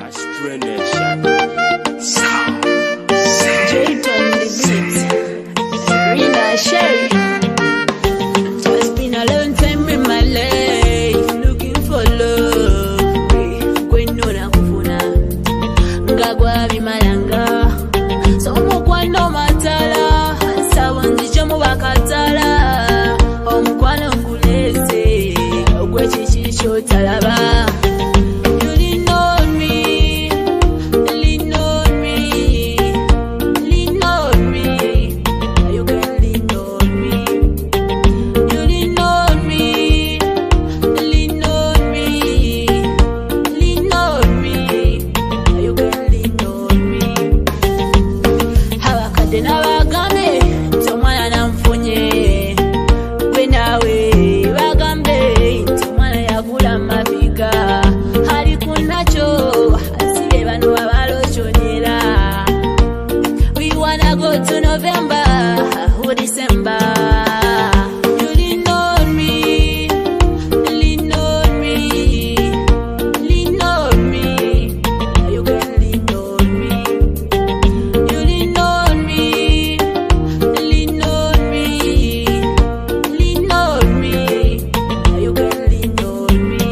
Castro Nation. Jayton the beat. Rina Sherry. It's been a long time in my life, looking for love. Kwenu na kufuna ngagwa bimalanga somo kwano matala sawanzi chomo bakatala omukwano nguleze ogwekichisho talaba. Go to November or December. You lean on me, lean on me, lean on me. You can lean on me. You lean on me, lean on me, lean on me. You can lean on me.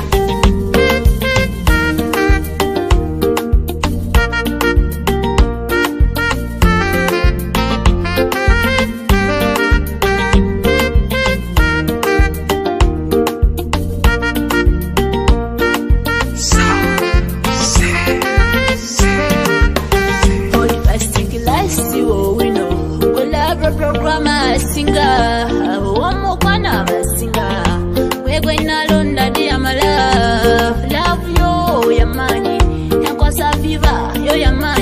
Programmer singer, one kwana basinga. We going alone that day my love yo ya money, ya kwa saviva yo ya money.